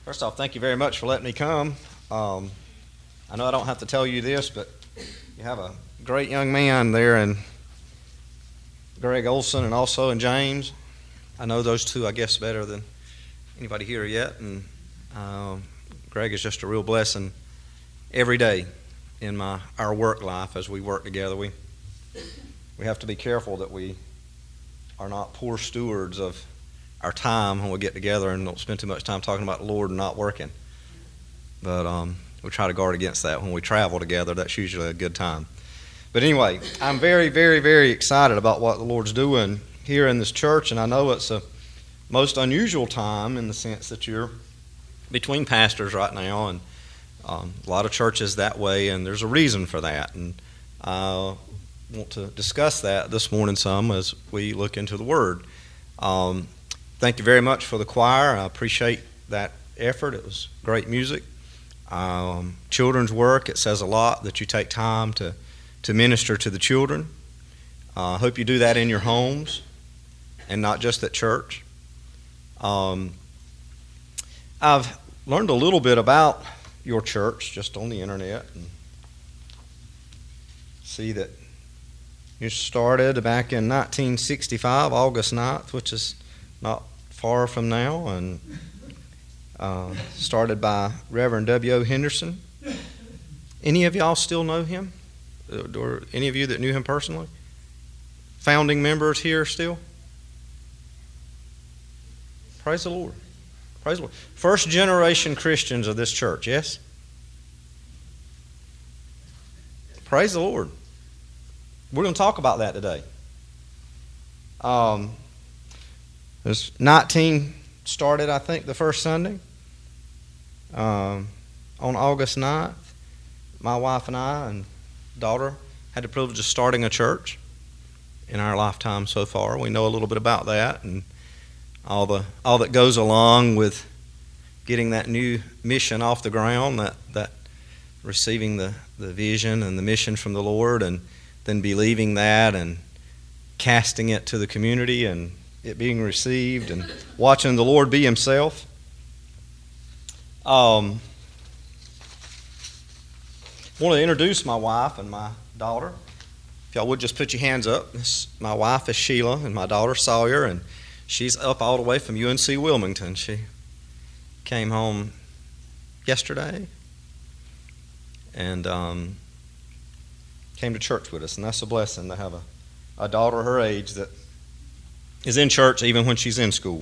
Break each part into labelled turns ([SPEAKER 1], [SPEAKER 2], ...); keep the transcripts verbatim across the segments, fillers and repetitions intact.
[SPEAKER 1] First off, thank you very much for letting me come. Um, I know I don't have to tell you this, but you have a great young man there in Greg Olson and also in James. I know those two, I guess, better than anybody here yet. And um, Greg is just a real blessing every day in my our work life as we work together. We we have to be careful that we are not poor stewards of our time when we get together and don't spend too much time talking about the Lord and not working. But um, we try to guard against that. When we travel together, that's usually a good time. But anyway, I'm very, very, very excited about what the Lord's doing here in this church, and I know it's a most unusual time in the sense that you're between pastors right now, and um, a lot of churches that way, and there's a reason for that. And I want to discuss that this morning some as we look into the Word. Um, Thank you very much for the choir. I appreciate that effort. It was great music. Um, children's work, it says a lot that you take time to, to minister to the children. I uh, hope you do that in your homes and not just at church. Um, I've learned a little bit about your church just on the internet and see that you started back in nineteen sixty-five, August ninth, which is not far from now, and uh, started by Reverend W O Henderson. Any of y'all still know him? Or any of you that knew him personally? Founding members here still? Praise the Lord. Praise the Lord. First generation Christians of this church, yes? Praise the Lord. We're going to talk about that today. Um... There's nineteen started, I think, the first Sunday um, on August ninth. My wife and I and daughter had the privilege of starting a church in our lifetime so far. We know a little bit about that and all the all that goes along with getting that new mission off the ground, that, that receiving the, the vision and the mission from the Lord, and then believing that and casting it to the community and it being received and watching the Lord be Himself. Um, I want to introduce my wife and my daughter. If y'all would just put your hands up. This, my wife is Sheila and my daughter Sawyer, and she's up all the way from U N C Wilmington. She came home yesterday and um, came to church with us, and that's a blessing to have a, a daughter her age that is in church even when she's in school.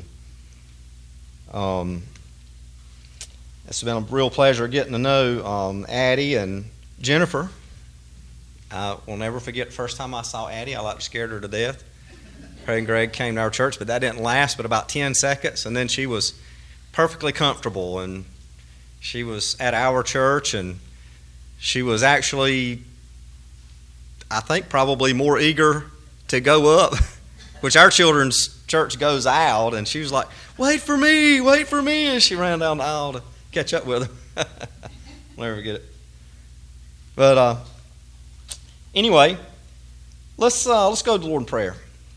[SPEAKER 1] Um, it's been a real pleasure getting to know um, Addie and Jennifer. I will never forget the first time I saw Addie. I like scared her to death. Craig and Greg came to our church, but that didn't last but about ten seconds, and then she was perfectly comfortable, and she was at our church, and she was actually, I think, probably more eager to go up, which our children's church goes out, and she was like, wait for me, wait for me, and she ran down the aisle to catch up with him. I'll never forget it. But uh, anyway, let's uh, let's go to the Lord in prayer.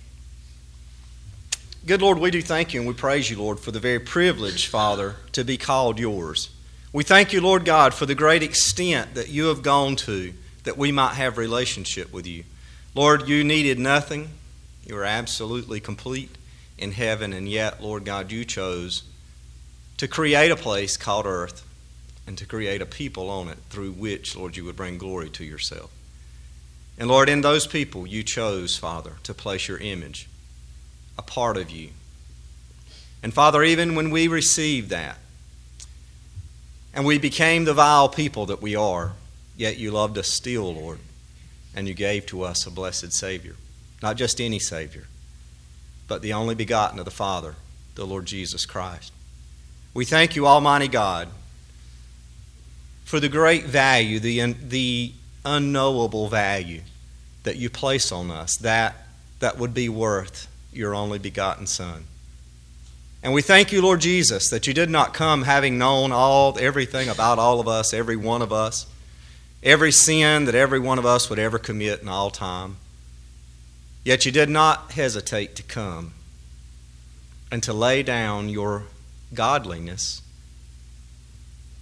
[SPEAKER 1] Good Lord, we do thank you and we praise you, Lord, for the very privilege, Father, to be called yours. We thank you, Lord God, for the great extent that you have gone to that we might have relationship with you. Lord, you needed nothing. You are absolutely complete in heaven, and yet, Lord God, you chose to create a place called earth and to create a people on it through which, Lord, you would bring glory to yourself. And Lord, in those people you chose, Father, to place your image, a part of you. And Father, even when we received that and we became the vile people that we are, yet you loved us still, Lord, and you gave to us a blessed Savior. Not just any Savior, but the only begotten of the Father, the Lord Jesus Christ. We thank you, Almighty God, for the great value, the, the unknowable value that you place on us, that, that would be worth your only begotten Son. And we thank you, Lord Jesus, that you did not come having known all everything about all of us, every one of us, every sin that every one of us would ever commit in all time. Yet you did not hesitate to come and to lay down your godliness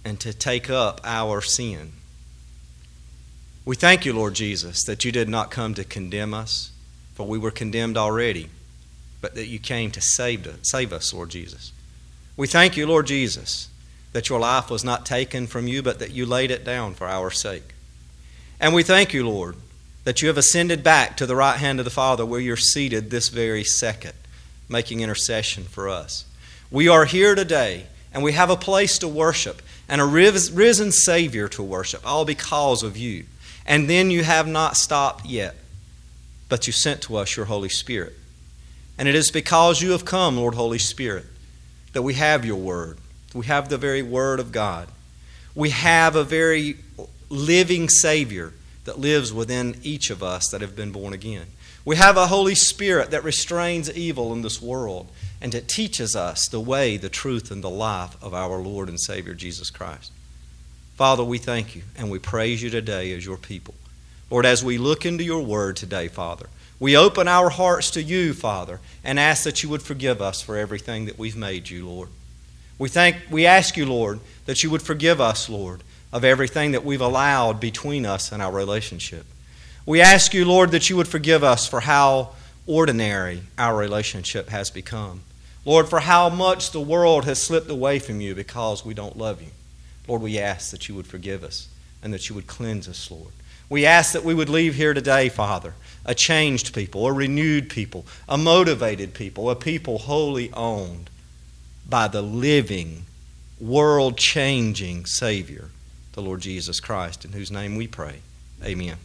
[SPEAKER 1] and to take up our sin. We thank you, Lord Jesus, that you did not come to condemn us, for we were condemned already, but that you came to save us, save us, Lord Jesus. We thank you, Lord Jesus, that your life was not taken from you, but that you laid it down for our sake. And we thank you, Lord, that you have ascended back to the right hand of the Father, where you're seated this very second, making intercession for us. We are here today, and we have a place to worship and a risen Savior to worship, all because of you. And then you have not stopped yet, but you sent to us your Holy Spirit. And it is because you have come, Lord Holy Spirit, that we have your word. We have the very word of God. We have a very living Savior that lives within each of us that have been born again. We have a Holy Spirit that restrains evil in this world and that teaches us the way, the truth, and the life of our Lord and Savior Jesus Christ. Father, we thank you and we praise you today as your people. Lord, as we look into your word today, Father, we open our hearts to you, Father, and ask that you would forgive us for everything that we've made you, Lord. We thank, we ask you, Lord, that you would forgive us, Lord, of everything that we've allowed between us and our relationship. We ask you, Lord, that you would forgive us for how ordinary our relationship has become. Lord, for how much the world has slipped away from you because we don't love you. Lord, we ask that you would forgive us and that you would cleanse us, Lord. We ask that we would leave here today, Father, a changed people, a renewed people, a motivated people, a people wholly owned by the living, world-changing Savior, the Lord Jesus Christ, in whose name we pray. Amen.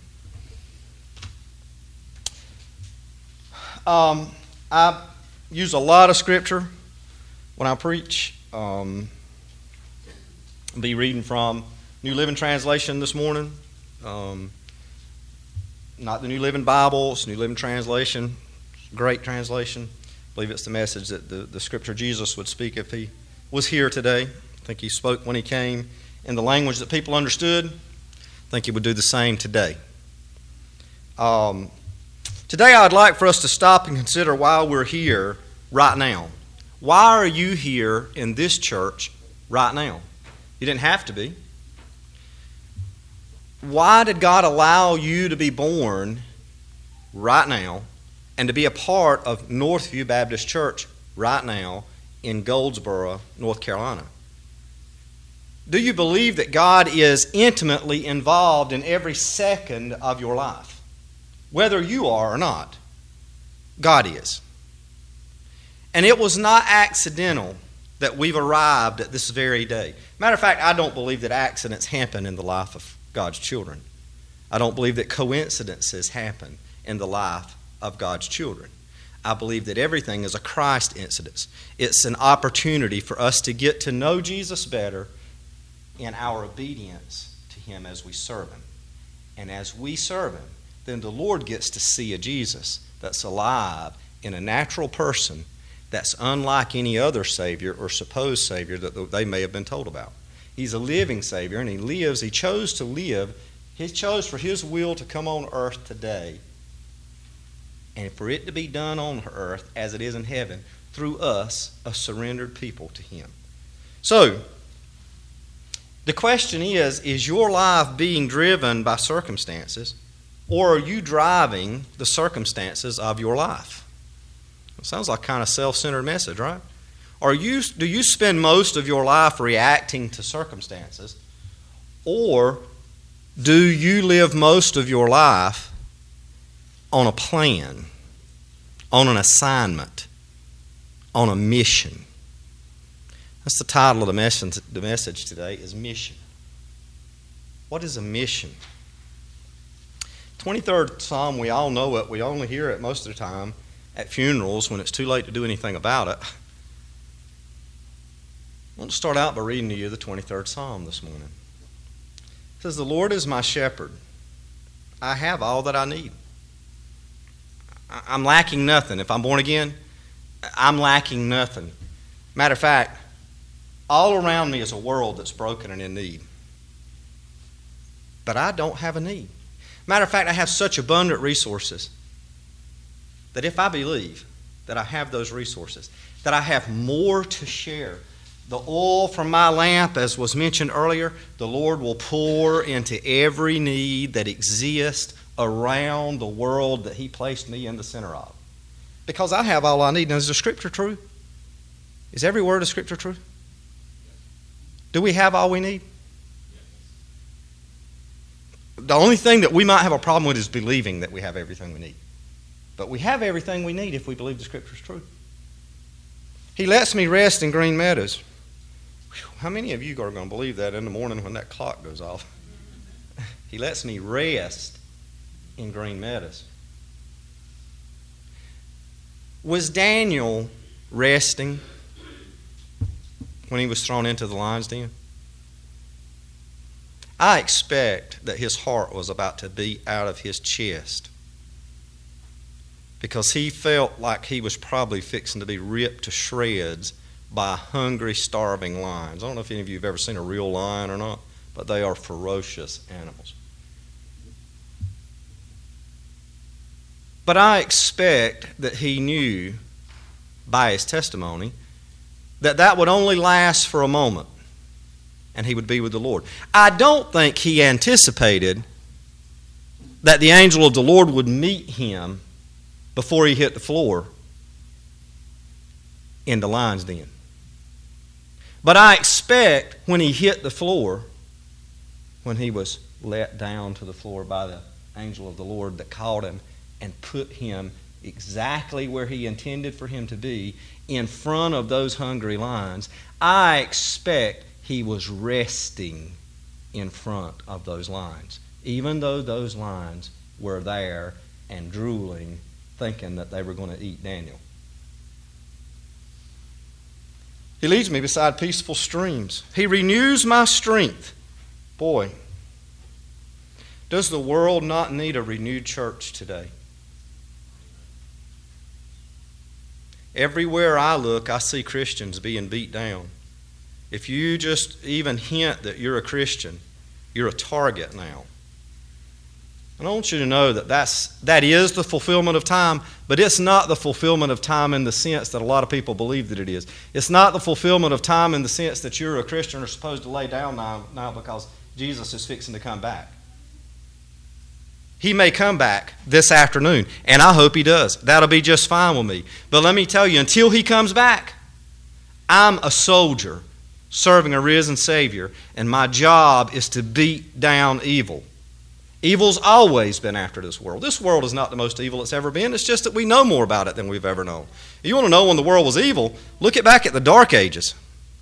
[SPEAKER 1] Um, I use a lot of Scripture when I preach. Um, I'll be reading from New Living Translation this morning. Um, not the New Living Bible, it's New Living Translation. Great translation. I believe it's the message that the, the Scripture Jesus would speak if he was here today. I think he spoke when he came in the language that people understood. I think he would do the same today. Um, today I'd like for us to stop and consider why we're here right now. Why are you here in this church right now? You didn't have to be. Why did God allow you to be born right now and to be a part of Northview Baptist Church right now in Goldsboro, North Carolina? Do you believe that God is intimately involved in every second of your life? Whether you are or not, God is. And it was not accidental that we've arrived at this very day. Matter of fact, I don't believe that accidents happen in the life of God's children. I don't believe that coincidences happen in the life of God's children. I believe that everything is a Christ incident. It's an opportunity for us to get to know Jesus better in our obedience to Him as we serve Him. And as we serve Him, then the Lord gets to see a Jesus that's alive in a natural person that's unlike any other Savior or supposed Savior that they may have been told about. He's a living Savior, and He lives, He chose to live, He chose for His will to come on earth today, and for it to be done on earth as it is in heaven, through us, a surrendered people to Him. So, the question is, is your life being driven by circumstances, or are you driving the circumstances of your life? It sounds like kind of self-centered message, right? Are you, do you spend most of your life reacting to circumstances, or do you live most of your life on a plan, on an assignment, on a mission? That's the title of the message, the message today is mission. What is a mission? twenty-third Psalm, we all know it. We only hear it most of the time at funerals when it's too late to do anything about it. I want to start out by reading to you the twenty-third Psalm this morning. It says, "The Lord is my shepherd. I have all that I need. I'm lacking nothing. If I'm born again, I'm lacking nothing. Matter of fact, all around me is a world that's broken and in need. But I don't have a need. Matter of fact, I have such abundant resources that if I believe that I have those resources, that I have more to share The oil from my lamp, as was mentioned earlier, the Lord will pour into every need that exists around the world that He placed me in the center of. Because I have all I need. Now, is the Scripture true? Is every word of Scripture true? Do we have all we need? The only thing that we might have a problem with is believing that we have everything we need. But we have everything we need if we believe the Scripture is true. He lets me rest in green meadows. Whew, how many of you are going to believe that in the morning when that clock goes off? He lets me rest in green meadows. Was Daniel resting when he was thrown into the lion's den? I expect that his heart was about to beat out of his chest because he felt like he was probably fixing to be ripped to shreds by hungry, starving lions. I don't know if any of you have ever seen a real lion or not, but they are ferocious animals. But I expect that he knew by his testimony that that would only last for a moment and he would be with the Lord. I don't think he anticipated that the angel of the Lord would meet him before he hit the floor in the lion's den. But I expect when he hit the floor, when he was let down to the floor by the angel of the Lord that called him and put him exactly where he intended for him to be, in front of those hungry lions, I expect he was resting in front of those lions, even though those lions were there and drooling, thinking that they were going to eat Daniel. He leads me beside peaceful streams. He renews my strength. Boy, does the world not need a renewed church today? Everywhere I look, I see Christians being beat down. If you just even hint that you're a Christian, you're a target now. And I want you to know that that's, that is the fulfillment of time, but it's not the fulfillment of time in the sense that a lot of people believe that it is. It's not the fulfillment of time in the sense that you're a Christian or supposed to lay down now, now because Jesus is fixing to come back. He may come back this afternoon, and I hope he does. That'll be just fine with me. But let me tell you, until he comes back, I'm a soldier serving a risen Savior, and my job is to beat down evil. Evil's always been after this world. This world is not the most evil it's ever been. It's just that we know more about it than we've ever known. If you want to know when the world was evil, look at back at the Dark Ages.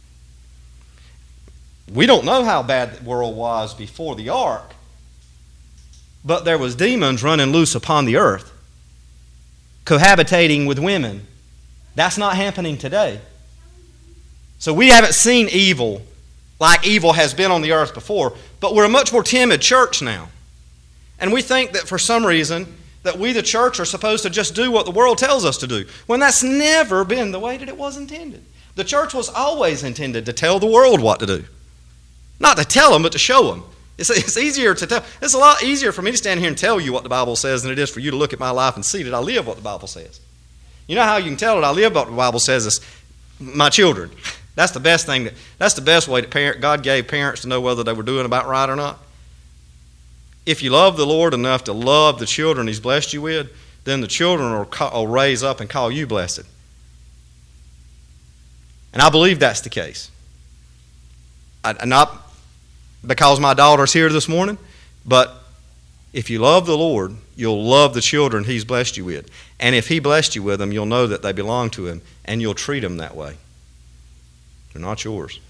[SPEAKER 1] We don't know how bad the world was before the ark, but there was demons running loose upon the earth, cohabitating with women. That's not happening today. So we haven't seen evil like evil has been on the earth before, but we're a much more timid church now. And we think that for some reason that we, the church, are supposed to just do what the world tells us to do, when that's never been the way that it was intended. The church was always intended to tell the world what to do. Not to tell them, but to show them. It's, it's easier to tell. It's a lot easier for me to stand here and tell you what the Bible says than it is for you to look at my life and see that I live what the Bible says. You know how you can tell that I live what the Bible says is my children. That's the best thing. That, that's the best way that parent, God gave parents to know whether they were doing about right or not. If you love the Lord enough to love the children He's blessed you with, then the children will, call, will raise up and call you blessed. And I believe that's the case. I, not because my daughter's here this morning, but if you love the Lord, you'll love the children He's blessed you with. And if He blessed you with them, you'll know that they belong to Him, and you'll treat them that way. They're not yours.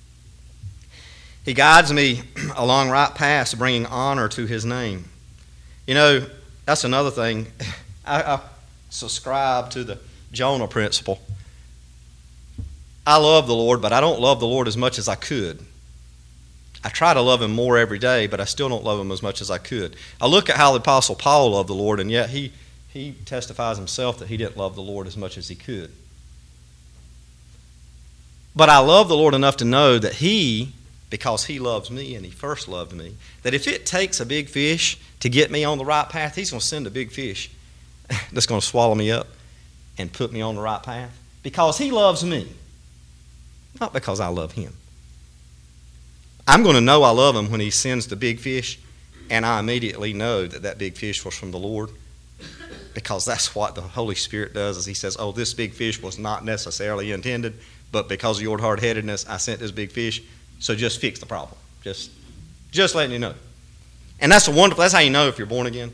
[SPEAKER 1] He guides me along right paths, bringing honor to His name. You know, that's another thing. I, I subscribe to the Jonah principle. I love the Lord, but I don't love the Lord as much as I could. I try to love Him more every day, but I still don't love Him as much as I could. I look at how the Apostle Paul loved the Lord, and yet he, he testifies himself that he didn't love the Lord as much as he could. But I love the Lord enough to know that He, because He loves me and He first loved me, that if it takes a big fish to get me on the right path, He's going to send a big fish that's going to swallow me up and put me on the right path because He loves me. not because I love him. I'm going to know I love him when he sends the big fish, and I immediately know that that big fish was from the Lord, because that's what the Holy Spirit does, is he says, oh, this big fish was not necessarily intended, but because of your hard-headedness, I sent this big fish, so just fix the problem. Just, just letting you know. And that's a wonderful, that's how you know if you're born again.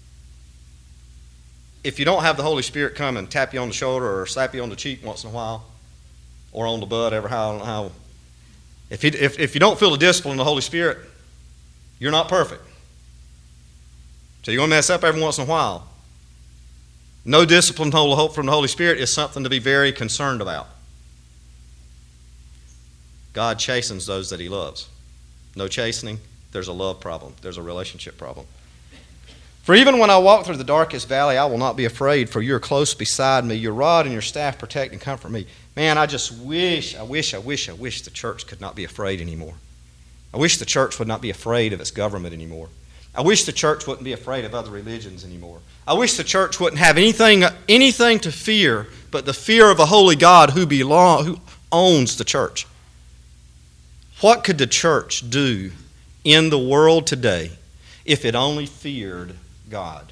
[SPEAKER 1] If you don't have the Holy Spirit come and tap you on the shoulder or slap you on the cheek once in a while, or on the butt, ever how, how if, he, if, if you don't feel the discipline of the Holy Spirit, you're not perfect. So you're going to mess up every once in a while. No discipline from the Holy Spirit is something to be very concerned about. God chastens those that he loves. No chastening, there's a love problem. There's a relationship problem. For even when I walk through the darkest valley, I will not be afraid, for you are close beside me. Your rod and your staff protect and comfort me. Man, I just wish, I wish, I wish, I wish the church could not be afraid anymore. I wish the church would not be afraid of its government anymore. I wish the church wouldn't be afraid of other religions anymore. I wish the church wouldn't have anything, anything to fear but the fear of a holy God who belong, who owns the church. What could the church do in the world today if it only feared God?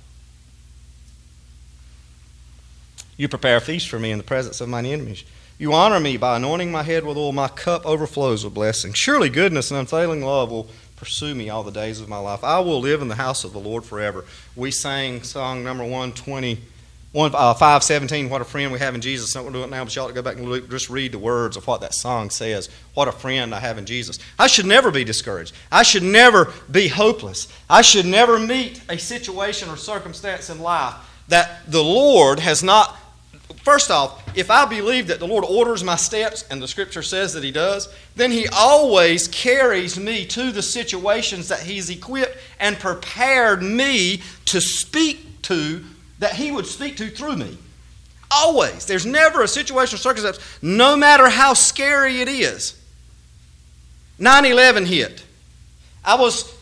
[SPEAKER 1] You prepare a feast for me in the presence of mine enemies. You honor me by anointing my head with oil. My cup overflows with blessing. Surely goodness and unfailing love will pursue me all the days of my life. I will live in the house of the Lord forever. We sang song number one twenty, uh, five seventeen, What a Friend We Have in Jesus. I'm not going to do it now, but you ought to go back and look, just read the words of what that song says. What a friend I have in Jesus. I should never be discouraged. I should never be hopeless. I should never meet a situation or circumstance in life that the Lord has not. First off, if I believe that the Lord orders my steps, and the Scripture says that he does, then he always carries me to the situations that he's equipped and prepared me to speak to, that he would speak to through me. Always. There's never a situation or circumstance, no matter how scary it is. nine eleven hit. I was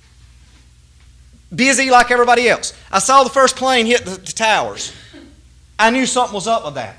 [SPEAKER 1] busy like everybody else. I saw the first plane hit the, the towers. I knew something was up with that.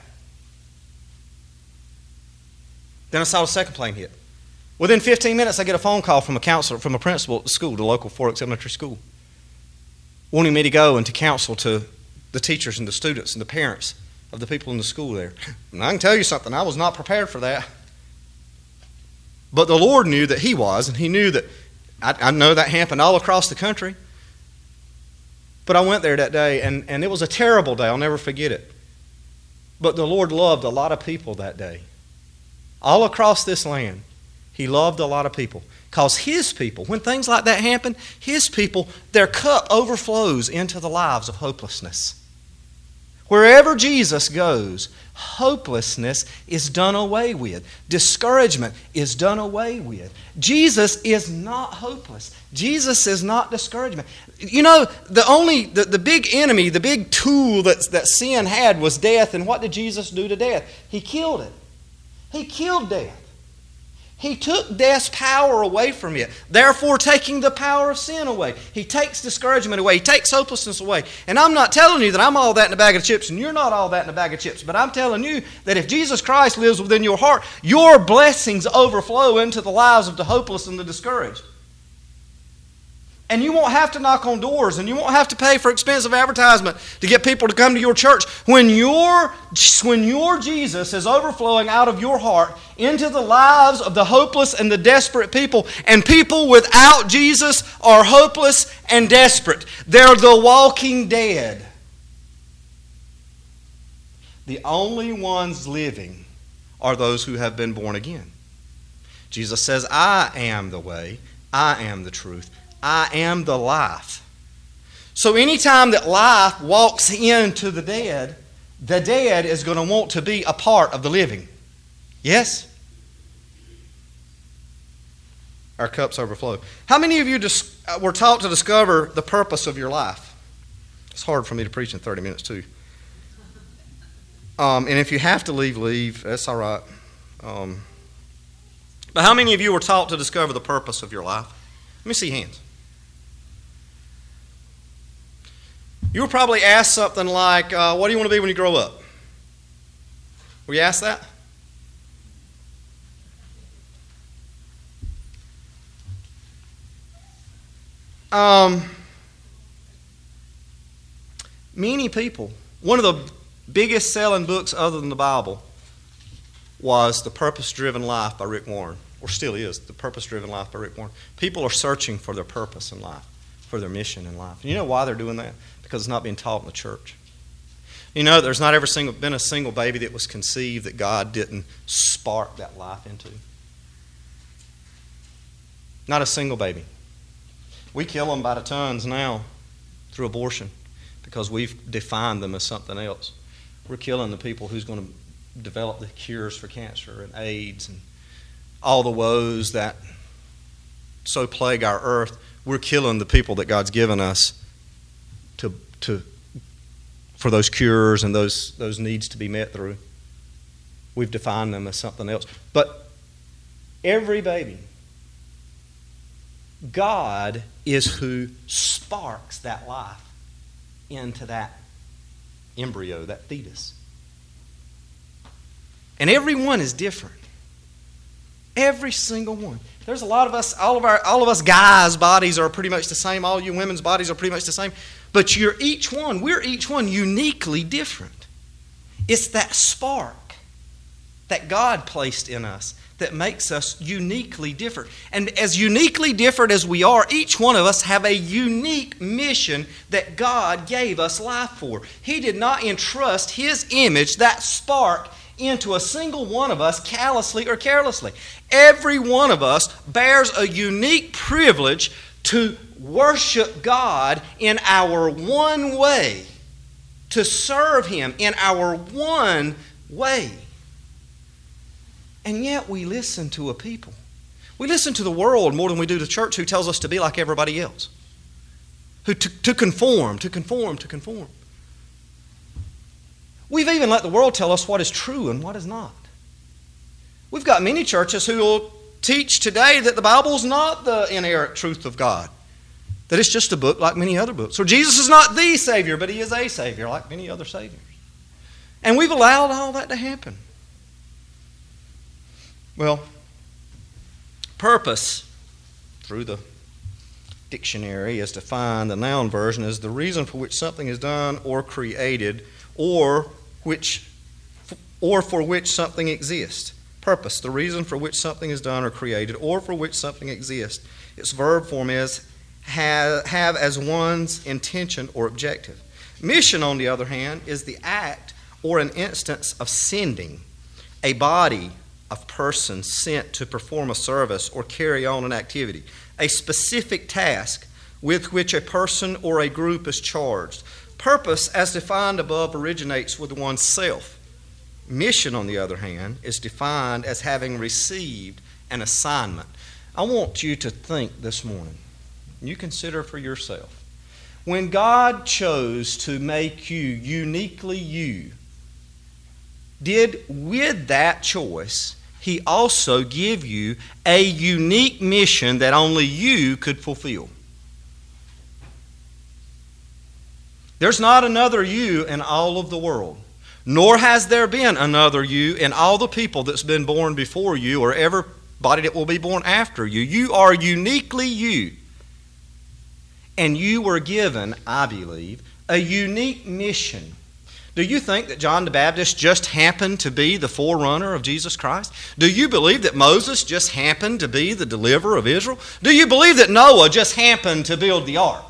[SPEAKER 1] Then I saw the second plane hit. Within fifteen minutes, I get a phone call from a counselor, from a principal at the school, the local Forks Elementary School, wanting me to go and to counsel to the teachers and the students and the parents of the people in the school there. And I can tell you something, I was not prepared for that. But the Lord knew that he was, and he knew that, I, I know that happened all across the country. But I went there that day, and, and it was a terrible day. I'll never forget it. But the Lord loved a lot of people that day. All across this land, he loved a lot of people. Because his people, when things like that happen, his people, their cup overflows into the lives of hopelessness. Wherever Jesus goes, hopelessness is done away with. Discouragement is done away with. Jesus is not hopeless. Jesus is not discouragement. You know, the only, the, the big enemy, the big tool that, that sin had was death. And what did Jesus do to death? He killed it. He killed death. He took death's power away from it, therefore taking the power of sin away. He takes discouragement away. He takes hopelessness away. And I'm not telling you that I'm all that in a bag of chips and you're not all that in a bag of chips, but I'm telling you that if Jesus Christ lives within your heart, your blessings overflow into the lives of the hopeless and the discouraged. And you won't have to knock on doors, and you won't have to pay for expensive advertisement to get people to come to your church. When your, when your Jesus is overflowing out of your heart into the lives of the hopeless and the desperate people, and people without Jesus are hopeless and desperate. They're the walking dead. The only ones living are those who have been born again. Jesus says, I am the way, I am the truth, I am the life. So anytime that life walks into the dead, the dead is going to want to be a part of the living. Yes? Our cups overflow. How many of you dis- were taught to discover the purpose of your life? It's hard for me to preach in thirty minutes too. Um, and if you have to leave, leave. That's all right. Um, but how many of you were taught to discover the purpose of your life? Let me see hands. You were probably asked something like, uh, what do you want to be when you grow up? Were you asked that? Um, many people, one of the biggest selling books other than the Bible was The Purpose-Driven Life by Rick Warren, or still is, The Purpose-Driven Life by Rick Warren. People are searching for their purpose in life, for their mission in life. And you know why they're doing that? Because it's not being taught in the church. You know, there's not ever single, been a single baby that was conceived that God didn't spark that life into. Not a single baby. We kill them by the tons now through abortion because we've defined them as something else. We're killing the people who's going to develop the cures for cancer and AIDS and all the woes that so plague our earth. We're killing the people that God's given us to to for those cures and those those needs to be met through. We've defined them as something else. But every baby, God is who sparks that life into that embryo, that fetus. And every one is different. Every single one. There's a lot of us, all of our, all of us guys' bodies are pretty much the same. All you women's bodies are pretty much the same. But you're each one, we're each one uniquely different. It's that spark that God placed in us that makes us uniquely different. And as uniquely different as we are, each one of us have a unique mission that God gave us life for. He did not entrust His image, that spark, into a single one of us callously or carelessly. Every one of us bears a unique privilege to worship God in our one way, to serve Him in our one way. And yet we listen to a people. We listen to the world more than we do the church, who tells us to be like everybody else. Who to, to conform, to conform, to conform. We've even let the world tell us what is true and what is not. We've got many churches who will teach today that the Bible is not the inerrant truth of God, that it's just a book like many other books. Or Jesus is not the Savior, but He is a Savior like many other Saviors. And we've allowed all that to happen. Well, purpose, through the dictionary, is defined, the noun version, as the reason for which something is done or created, or which, or for which something exists. Purpose, the reason for which something is done or created, or for which something exists. Its verb form is have, have as one's intention or objective. Mission, on the other hand, is the act or an instance of sending a body of persons sent to perform a service or carry on an activity, a specific task with which a person or a group is charged. Purpose, as defined above, originates with one's self. Mission, on the other hand, is defined as having received an assignment. I want you to think this morning, you consider for yourself, when God chose to make you uniquely you, did with that choice He also give you a unique mission that only you could fulfill? There's not another you in all of the world, nor has there been another you in all the people that's been born before you or everybody that will be born after you. You are uniquely you. And you were given, I believe, a unique mission. Do you think that John the Baptist just happened to be the forerunner of Jesus Christ? Do you believe that Moses just happened to be the deliverer of Israel? Do you believe that Noah just happened to build the ark?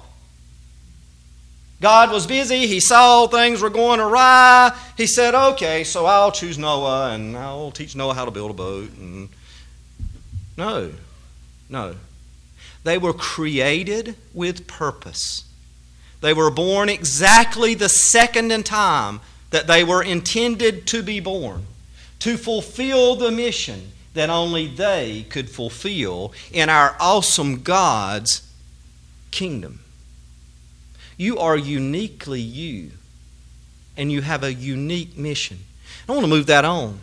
[SPEAKER 1] God was busy. He saw things were going awry. He said, okay, so I'll choose Noah and I'll teach Noah how to build a boat. And no, no. They were created with purpose. They were born exactly the second in time that they were intended to be born, to fulfill the mission that only they could fulfill in our awesome God's kingdom. You are uniquely you, and you have a unique mission. I want to move that on.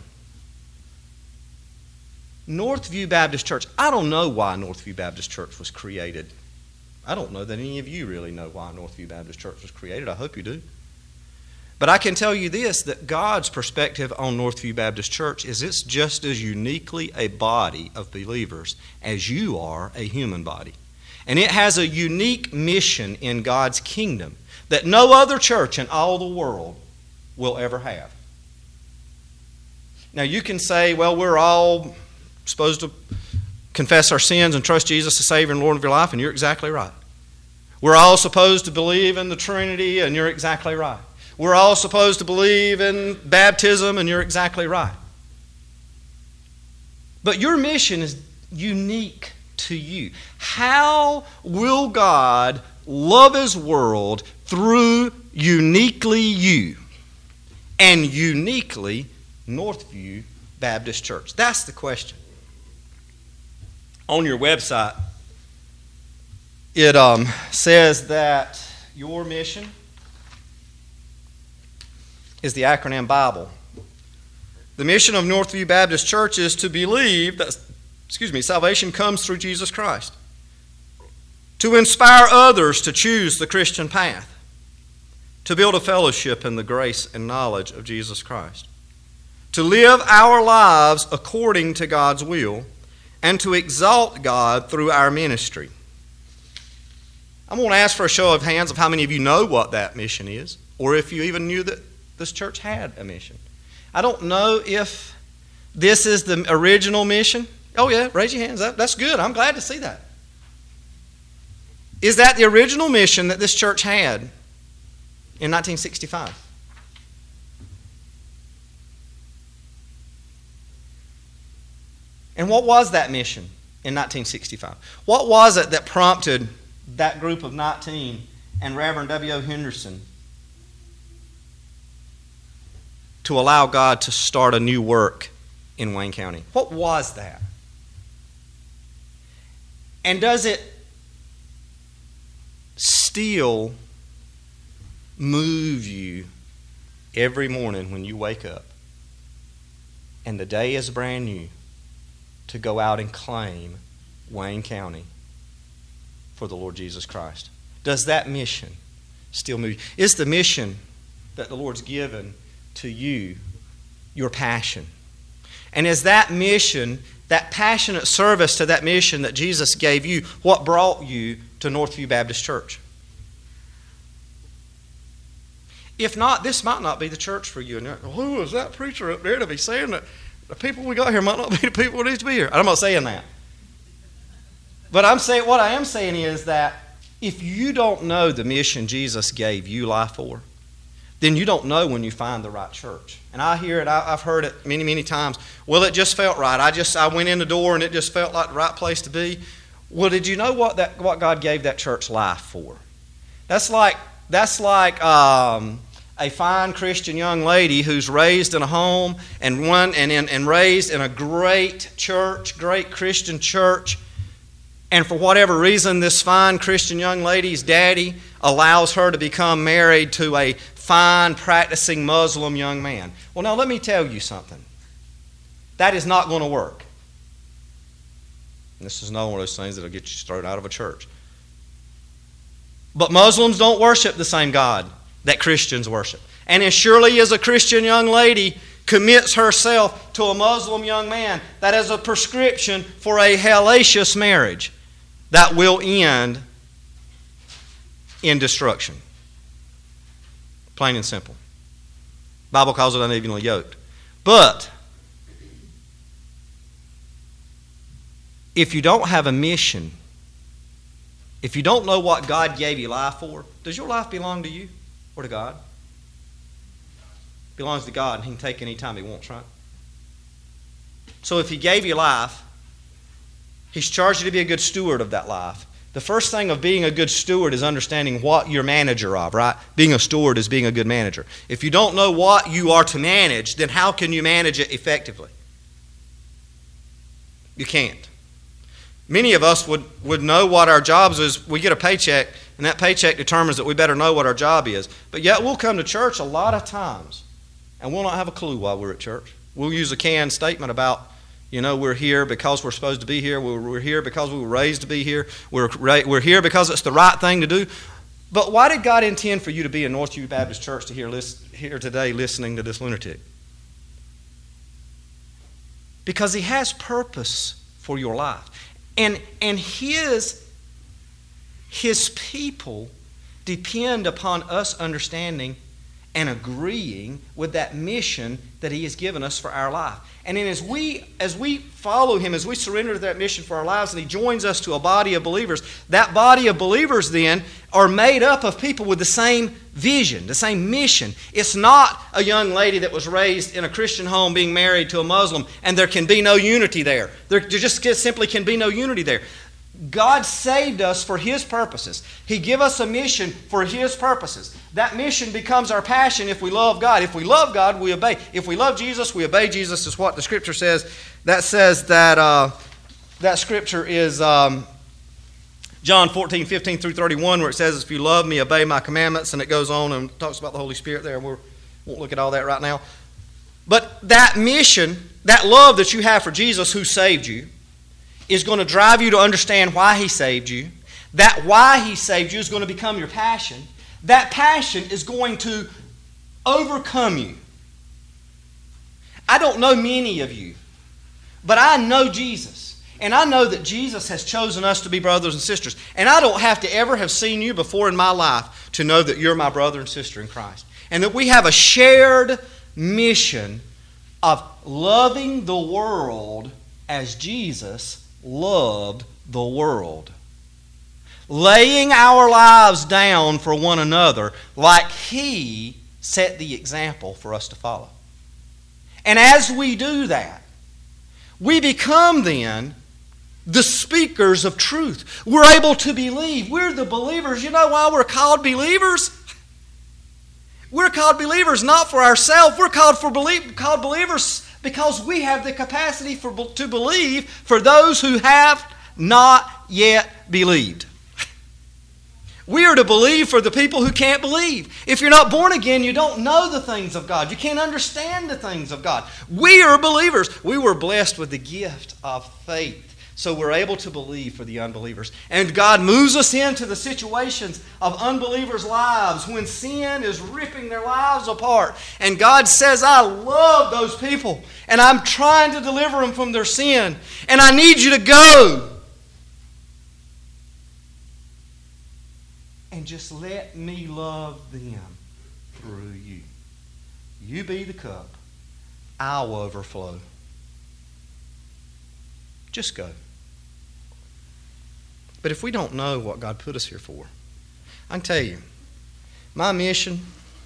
[SPEAKER 1] Northview Baptist Church. I don't know why Northview Baptist Church was created. I don't know that any of you really know why Northview Baptist Church was created. I hope you do. But I can tell you this, that God's perspective on Northview Baptist Church is it's just as uniquely a body of believers as you are a human body. And it has a unique mission in God's kingdom that no other church in all the world will ever have. Now you can say, well, we're all supposed to confess our sins and trust Jesus as Savior and Lord of your life, and you're exactly right. We're all supposed to believe in the Trinity, and you're exactly right. We're all supposed to believe in baptism, and you're exactly right. But your mission is unique to you. How will God love His world through uniquely you and uniquely Northview Baptist Church? That's the question. On your website, it um, says that your mission is the acronym BIBLE. The mission of Northview Baptist Church is to believe that, excuse me, salvation comes through Jesus Christ, to inspire others to choose the Christian path, to build a fellowship in the grace and knowledge of Jesus Christ, to live our lives according to God's will, and to exalt God through our ministry. I'm going to ask for a show of hands of how many of you know what that mission is, or if you even knew that this church had a mission. I don't know if this is the original mission. Oh yeah, raise your hands. That, that's good. I'm glad to see that. Is that the original mission that this church had in nineteen sixty-five? And what was that mission in nineteen sixty-five? What was it that prompted that group of nineteen and Reverend W O Henderson to allow God to start a new work in Wayne County? What was that? And does it still move you every morning when you wake up and the day is brand new to go out and claim Wayne County for the Lord Jesus Christ? Does that mission still move you? Is the mission that the Lord's given to you your passion? And is that mission, that passionate service to that mission that Jesus gave you, what brought you to Northview Baptist Church? If not, this might not be the church for you. And who is that preacher up there to be saying that the people we got here might not be the people who need to be here? I'm not saying that. But I'm saying, what I am saying is that if you don't know the mission Jesus gave you life for, then you don't know when you find the right church. And I hear it, I, I've heard it many, many times. Well, it just felt right. I just I went in the door and it just felt like the right place to be. Well, did you know what that what God gave that church life for? That's like that's like um, a fine Christian young lady who's raised in a home and one and in, and raised in a great church, great Christian church. And for whatever reason, this fine Christian young lady's daddy allows her to become married to a fine, practicing Muslim young man. Well, now let me tell you something. That is not going to work. And this is not one of those things that will get you thrown out of a church. But Muslims don't worship the same God that Christians worship. And as surely as a Christian young lady commits herself to a Muslim young man, that is a prescription for a hellacious marriage that will end in destruction. Plain and simple. The Bible calls it unevenly yoked. But if you don't have a mission, if you don't know what God gave you life for, does your life belong to you or to God? It belongs to God, and He can take any time He wants, right? So if He gave you life, He's charged you to be a good steward of that life. The first thing of being a good steward is understanding what you're manager of, right? Being a steward is being a good manager. If you don't know what you are to manage, then how can you manage it effectively? You can't. Many of us would, would know what our jobs is. We get a paycheck, and that paycheck determines that we better know what our job is. But yet we'll come to church a lot of times, and we'll not have a clue why we're at church. We'll use a canned statement about, you know, we're here because we're supposed to be here. We're, we're here because we were raised to be here. We're, we're here because it's the right thing to do. But why did God intend for you to be in Northview Baptist Church to hear, list, here today listening to this lunatic? Because He has purpose for your life. And, and His His people depend upon us understanding and agreeing with that mission that He has given us for our life. And then as we as we follow Him, as we surrender to that mission for our lives, and He joins us to a body of believers, that body of believers then are made up of people with the same vision, the same mission. It's not a young lady that was raised in a Christian home being married to a Muslim, and there can be no unity there. There just simply can be no unity there. God saved us for His purposes. He gave us a mission for His purposes. That mission becomes our passion if we love God. If we love God, we obey. If we love Jesus, we obey Jesus, is what the Scripture says. That says that uh, that Scripture is um, John fourteen, fifteen through thirty-one, where it says, if you love me, obey my commandments. And it goes on and talks about the Holy Spirit there. We won't look at all that right now. But that mission, that love that you have for Jesus who saved you, is going to drive you to understand why He saved you. That why He saved you is going to become your passion. That passion is going to overcome you. I don't know many of you, but I know Jesus. And I know that Jesus has chosen us to be brothers and sisters. And I don't have to ever have seen you before in my life to know that you're my brother and sister in Christ. And that we have a shared mission of loving the world as Jesus loved the world. Laying our lives down for one another like He set the example for us to follow. And as we do that, we become then the speakers of truth. We're able to believe. We're the believers. You know why we're called believers? We're called believers not for ourselves. We're called for believe, called believers because we have the capacity for, to believe for those who have not yet believed. We are to believe for the people who can't believe. If you're not born again, you don't know the things of God. You can't understand the things of God. We are believers. We were blessed with the gift of faith. So we're able to believe for the unbelievers. And God moves us into the situations of unbelievers' lives when sin is ripping their lives apart. And God says, I love those people. And I'm trying to deliver them from their sin. And I need you to go. And just let me love them through you. You be the cup. I'll overflow. Just go. But if we don't know what God put us here for, I can tell you, my mission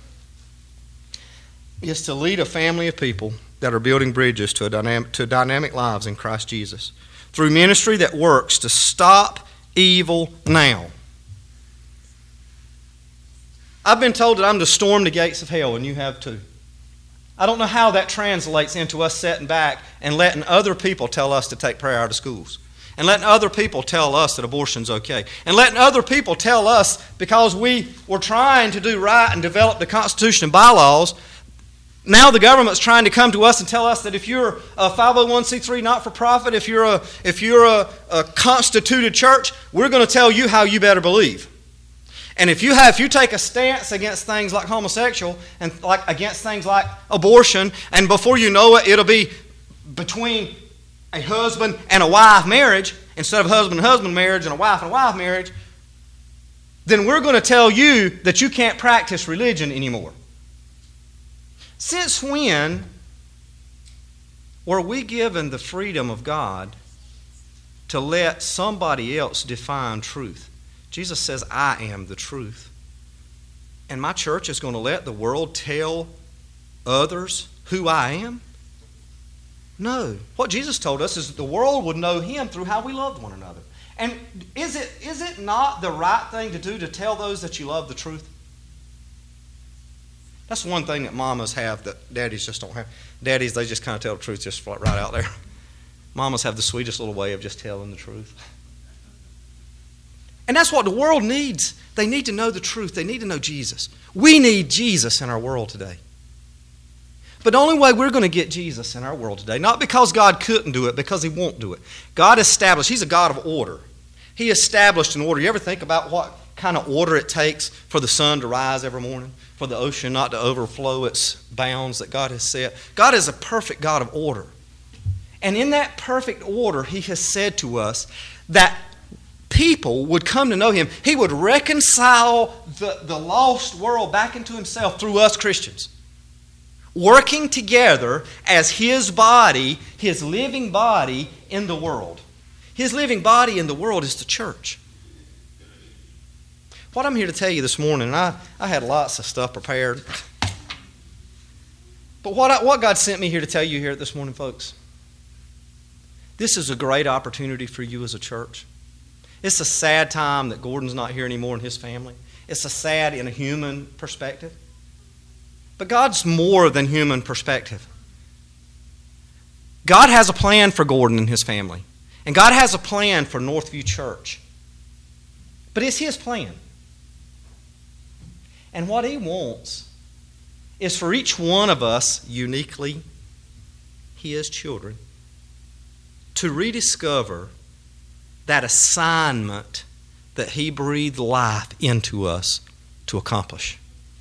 [SPEAKER 1] is to lead a family of people that are building bridges to, a dynamic, to dynamic lives in Christ Jesus through ministry that works to stop evil now. I've been told that I'm to storm the gates of hell, and you have too. I don't know how that translates into us sitting back and letting other people tell us to take prayer out of schools. And letting other people tell us that abortion's okay. And letting other people tell us, because we were trying to do right and develop the Constitution and bylaws, now the government's trying to come to us and tell us that if you're a five oh one c three not-for-profit, if you're a if you're a, a constituted church, we're going to tell you how you better believe. And if you have, if you take a stance against things like homosexual and like against things like abortion, and before you know it, it'll be between a husband and a wife marriage instead of husband and husband marriage and a wife and a wife marriage, then we're going to tell you that you can't practice religion anymore. Since when were we given the freedom of God to let somebody else define truth? Jesus says, I am the truth. And my church is going to let the world tell others who I am? No. What Jesus told us is that the world would know Him through how we loved one another. And is it is it not the right thing to do to tell those that you love the truth? That's one thing that mamas have that daddies just don't have. Daddies, they just kind of tell the truth just right out there. Mamas have the sweetest little way of just telling the truth. And that's what the world needs. They need to know the truth. They need to know Jesus. We need Jesus in our world today. But the only way we're going to get Jesus in our world today, not because God couldn't do it, because He won't do it. God established, He's a God of order. He established an order. You ever think about what kind of order it takes for the sun to rise every morning, for the ocean not to overflow its bounds that God has set? God is a perfect God of order. And in that perfect order, He has said to us that people would come to know Him. He would reconcile the, the lost world back into Himself through us Christians. Working together as His body, His living body in the world. His living body in the world is the church. What I'm here to tell you this morning, and I, I had lots of stuff prepared. But what, I, what God sent me here to tell you here this morning, folks, this is a great opportunity for you as a church. It's a sad time that Gordon's not here anymore and his family. It's a sad in a human perspective. But God's more than human perspective. God has a plan for Gordon and his family. And God has a plan for Northview Church. But it's His plan. And what He wants is for each one of us, uniquely, His children, to rediscover that assignment that He breathed life into us to accomplish.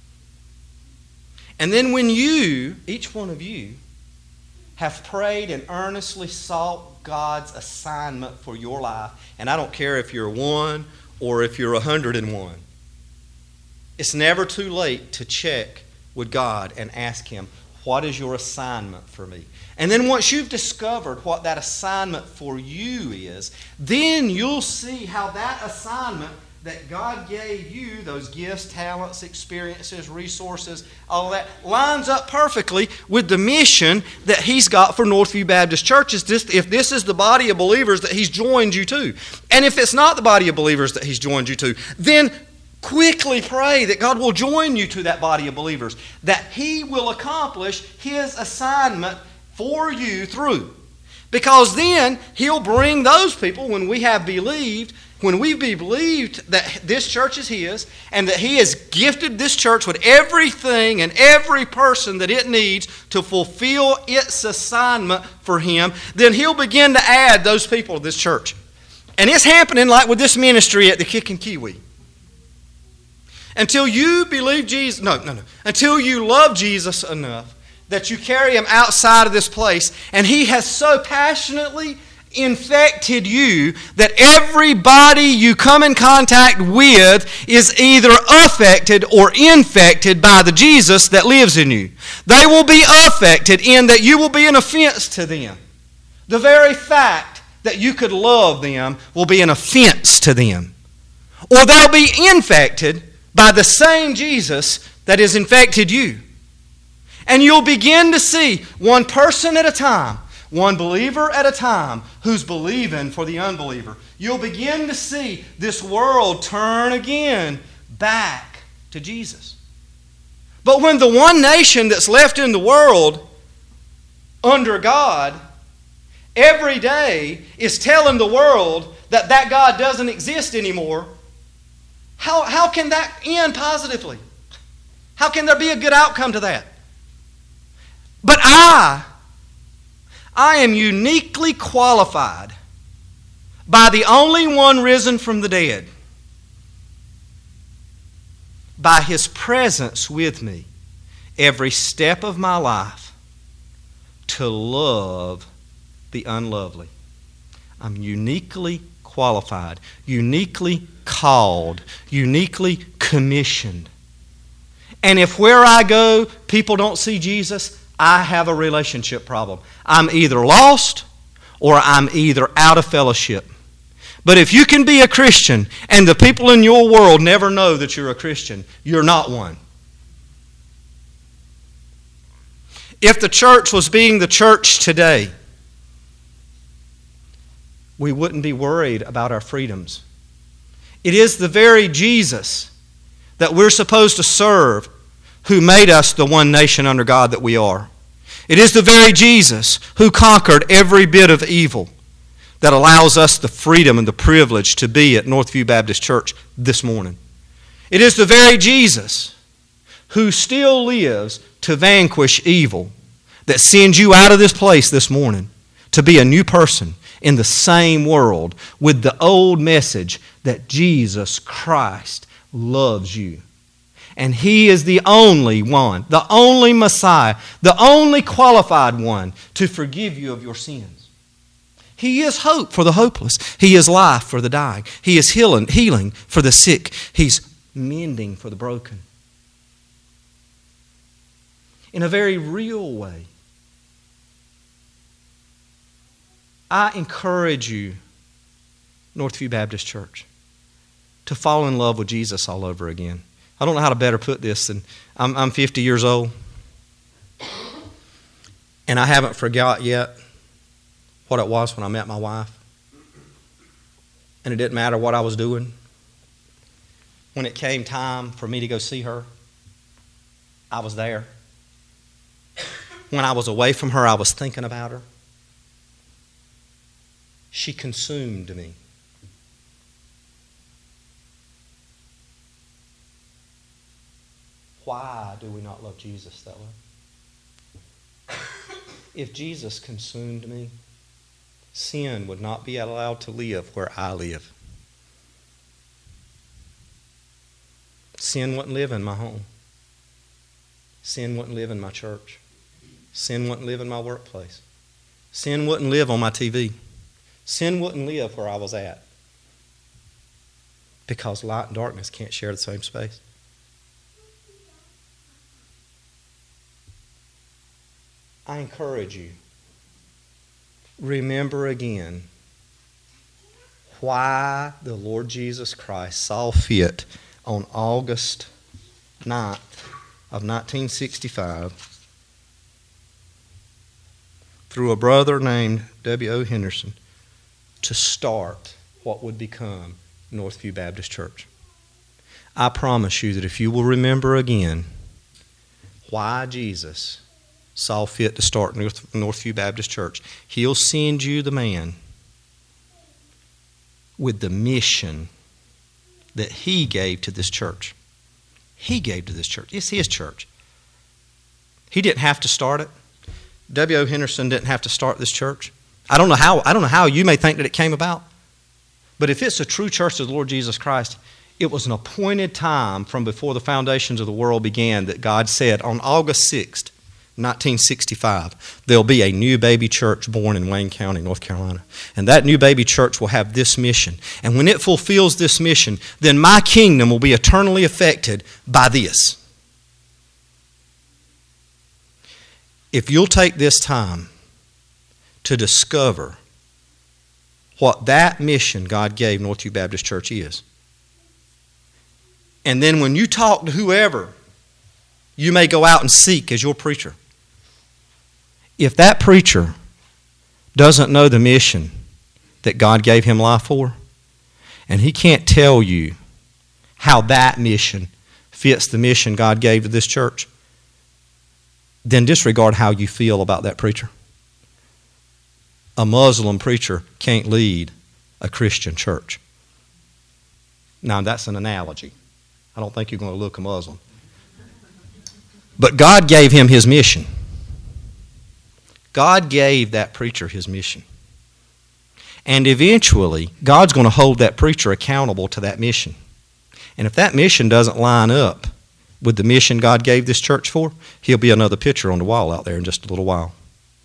[SPEAKER 1] And then when you, each one of you, have prayed and earnestly sought God's assignment for your life, and I don't care if you're one or if you're a hundred and one, it's never too late to check with God and ask Him, what is your assignment for me? And then once you've discovered what that assignment for you is, then you'll see how that assignment that God gave you, those gifts, talents, experiences, resources, all that, lines up perfectly with the mission that He's got for Northview Baptist Church. Is this, if this is the body of believers that He's joined you to. And if it's not the body of believers that He's joined you to, then quickly pray that God will join you to that body of believers, that He will accomplish His assignment for you through. Because then He'll bring those people, when we have believed, when we believed that this church is His and that He has gifted this church with everything and every person that it needs to fulfill its assignment for Him, then He'll begin to add those people to this church. And it's happening like with this ministry at the Kick and Kiwi. Until you believe Jesus, no, no, no. Until you love Jesus enough that you carry Him outside of this place, and He has so passionately infected you that everybody you come in contact with is either affected or infected by the Jesus that lives in you. They will be affected in that you will be an offense to them. The very fact that you could love them will be an offense to them. Or they'll be infected by the same Jesus that has infected you. And you'll begin to see one person at a time, one believer at a time, who's believing for the unbeliever. You'll begin to see this world turn again back to Jesus. But when the one nation that's left in the world under God every day is telling the world that that God doesn't exist anymore, how, how can that end positively? How can there be a good outcome to that? But I, I am uniquely qualified by the only one risen from the dead, by His presence with me every step of my life, to love the unlovely. I'm uniquely qualified, uniquely called, uniquely commissioned. And if where I go, people don't see Jesus, I have a relationship problem. I'm either lost or I'm either out of fellowship. But if you can be a Christian and the people in your world never know that you're a Christian, you're not one. If the church was being the church today, we wouldn't be worried about our freedoms. It is the very Jesus that we're supposed to serve who made us the one nation under God that we are. It is the very Jesus who conquered every bit of evil that allows us the freedom and the privilege to be at Northview Baptist Church this morning. It is the very Jesus who still lives to vanquish evil that sends you out of this place this morning to be a new person in the same world with the old message that Jesus Christ loves you. And He is the only one, the only Messiah, the only qualified one to forgive you of your sins.
[SPEAKER 2] He is hope for the hopeless. He is life for the dying. He is healing, healing for the sick. He's mending for the broken. In a very real way, I encourage you, Northview Baptist Church, to fall in love with Jesus all over again. I don't know how to better put this than I'm, I'm fifty years old, and I haven't forgot yet what it was when I met my wife. And it didn't matter what I was doing. When it came time for me to go see her, I was there. When I was away from her, I was thinking about her. She consumed me. Why do we not love Jesus that way? If Jesus consumed me, sin would not be allowed to live where I live. Sin wouldn't live in my home. Sin wouldn't live in my church. Sin wouldn't live in my workplace. Sin wouldn't live on my T V. Sin wouldn't live where I was at. Because light and darkness can't share the same space. I encourage you, remember again why the Lord Jesus Christ saw fit on August ninth of nineteen sixty-five through a brother named W O Henderson to start what would become Northview Baptist Church. I promise you that if you will remember again why Jesus saw fit to start North, Northview Baptist Church, He'll send you the man with the mission that He gave to this church. He gave to this church. It's His church. He didn't have to start it. W O Henderson didn't have to start this church. I don't know how, I don't know how you may think that it came about. But if it's a true church of the Lord Jesus Christ, it was an appointed time from before the foundations of the world began that God said on August sixth, nineteen sixty-five, there'll be a new baby church born in Wayne County, North Carolina. And that new baby church will have this mission. And when it fulfills this mission, then my kingdom will be eternally affected by this. If you'll take this time to discover what that mission God gave Northview Baptist Church is, and then when you talk to whoever you may go out and seek as your preacher, if that preacher doesn't know the mission that God gave him life for, and he can't tell you how that mission fits the mission God gave to this church, then disregard how you feel about that preacher. A Muslim preacher can't lead a Christian church. Now, that's an analogy. I don't think you're going to look a Muslim. But God gave him his mission. God gave that preacher his mission. And eventually, God's going to hold that preacher accountable to that mission. And if that mission doesn't line up with the mission God gave this church for, he'll be another picture on the wall out there in just a little while.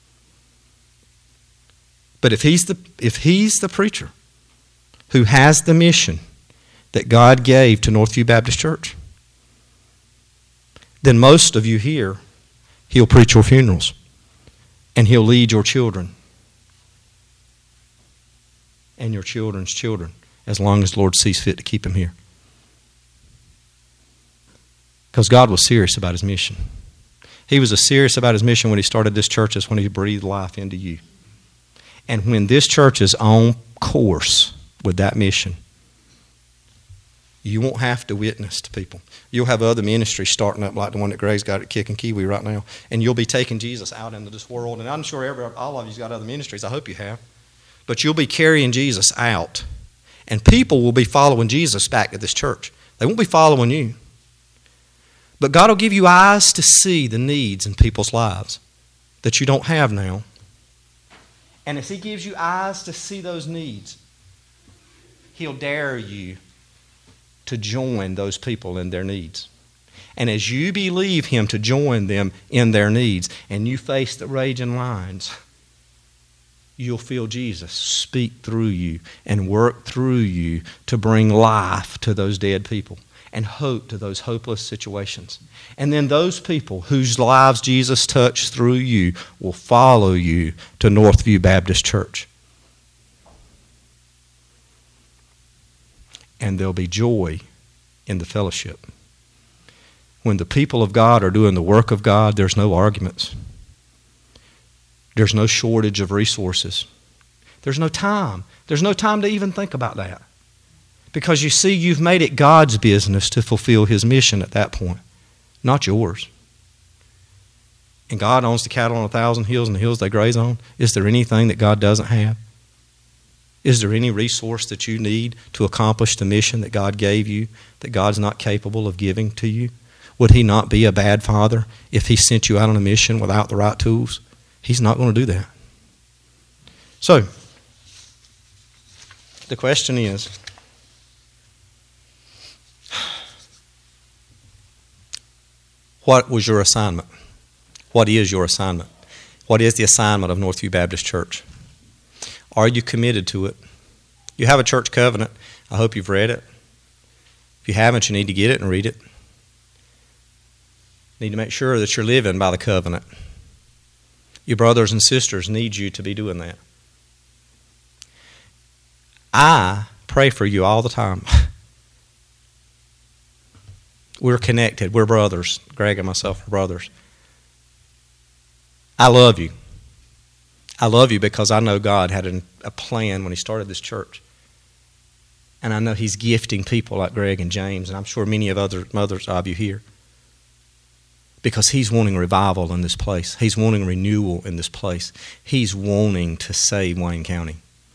[SPEAKER 2] But if he's the, if he's the preacher who has the mission that God gave to Northview Baptist Church, then most of you here, he'll preach your funerals and he'll lead your children and your children's children as long as the Lord sees fit to keep him here. Because God was serious about his mission. He was as serious about his mission when he started this church as when he breathed life into you. And when this church is on course with that mission, you won't have to witness to people. You'll have other ministries starting up like the one that Greg's got at Kick and Kiwi right now. And you'll be taking Jesus out into this world. And I'm sure every, all of you's got other ministries. I hope you have. But you'll be carrying Jesus out. And people will be following Jesus back to this church. They won't be following you. But God will give you eyes to see the needs in people's lives that you don't have now. And as he gives you eyes to see those needs, he'll dare you to join those people in their needs. And as you believe him to join them in their needs, and you face the raging lions, you'll feel Jesus speak through you and work through you to bring life to those dead people and hope to those hopeless situations. And then those people whose lives Jesus touched through you will follow you to Northview Baptist Church. And there'll be joy in the fellowship. When the people of God are doing the work of God, there's no arguments. There's no shortage of resources. There's no time. There's no time to even think about that. Because you see, you've made it God's business to fulfill His mission at that point, not yours. And God owns the cattle on a thousand hills and the hills they graze on. Is there anything that God doesn't have? Is there any resource that you need to accomplish the mission that God gave you that God's not capable of giving to you? Would He not be a bad father if He sent you out on a mission without the right tools? He's not going to do that. So, the question is, what was your assignment? What is your assignment? What is the assignment of Northview Baptist Church? Are you committed to it? You have a church covenant. I hope you've read it. If you haven't, you need to get it and read it. You need to make sure that you're living by the covenant. Your brothers and sisters need you to be doing that. I pray for you all the time. We're connected. We're brothers. Greg and myself are brothers. I love you. I love you because I know God had an, a plan when He started this church. And I know He's gifting people like Greg and James, and I'm sure many of other others of you here. Because He's wanting revival in this place. He's wanting renewal in this place. He's wanting to save Wayne County.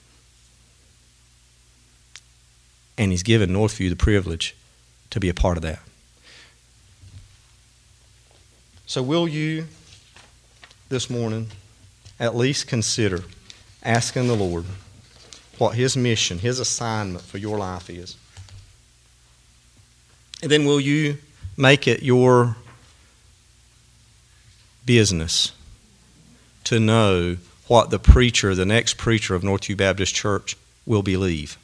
[SPEAKER 2] And He's given Northview the privilege to be a part of that. So will you this morning at least consider asking the Lord what His mission, His assignment for your life is? And then will you make it your business to know what the preacher, the next preacher of Northview Baptist Church will believe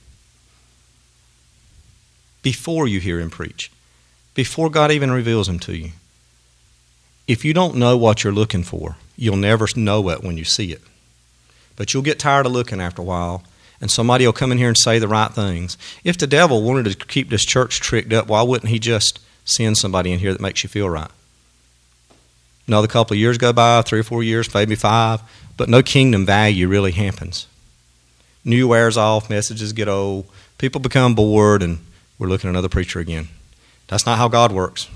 [SPEAKER 2] before you hear him preach, before God even reveals him to you? If you don't know what you're looking for, you'll never know it when you see it. But you'll get tired of looking after a while, and somebody will come in here and say the right things. If the devil wanted to keep this church tricked up, why wouldn't he just send somebody in here that makes you feel right? Another couple of years go by, three or four years, maybe five, but no kingdom value really happens. New wears off, messages get old, people become bored, and we're looking at another preacher again. That's not how God works.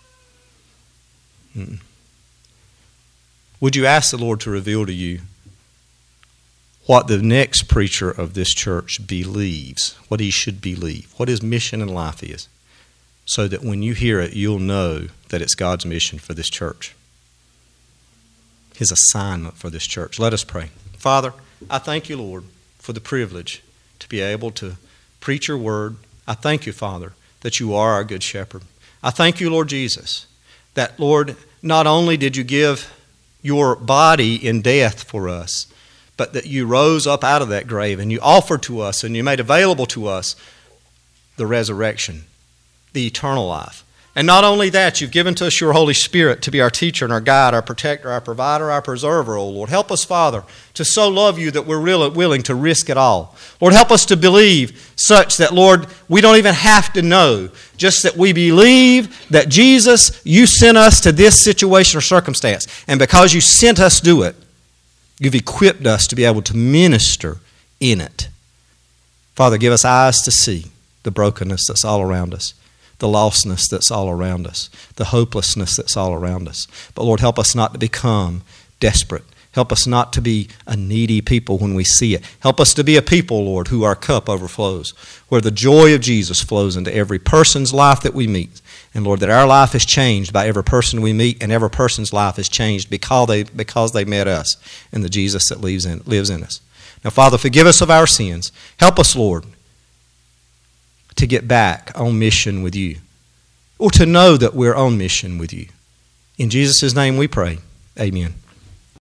[SPEAKER 2] Mm-mm. Would you ask the Lord to reveal to you what the next preacher of this church believes, what he should believe, what his mission in life is, so that when you hear it, you'll know that it's God's mission for this church, His assignment for this church. Let us pray. Father, I thank you, Lord, for the privilege to be able to preach your word. I thank you, Father, that you are our good shepherd. I thank you, Lord Jesus, that, Lord, not only did you give your body in death for us, but that you rose up out of that grave and you offered to us and you made available to us the resurrection, the eternal life. And not only that, you've given to us your Holy Spirit to be our teacher and our guide, our protector, our provider, our preserver, O Lord. Help us, Father, to so love you that we're really willing to risk it all. Lord, help us to believe such that, Lord, we don't even have to know, just that we believe that Jesus, you sent us to this situation or circumstance. And because you sent us do it, you've equipped us to be able to minister in it. Father, give us eyes to see the brokenness that's all around us, the lostness that's all around us, the hopelessness that's all around us. But Lord, help us not to become desperate. Help us not to be a needy people when we see it. Help us to be a people, Lord, who our cup overflows, where the joy of Jesus flows into every person's life that we meet. And Lord, that our life is changed by every person we meet, and every person's life is changed because they, because they met us and the Jesus that lives in, lives in us. Now, Father, forgive us of our sins. Help us, Lord, to get back on mission with you, or to know that we're on mission with you. In Jesus' name we pray. Amen.